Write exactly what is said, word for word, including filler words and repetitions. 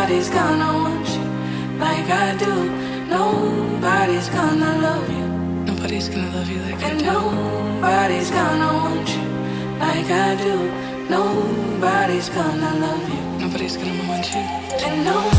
Nobody's gonna want you like I do. Nobody's gonna love you. Nobody's gonna love you like I do. And nobody's gonna want you like I do. Nobody's gonna love you. Nobody's gonna want you. And no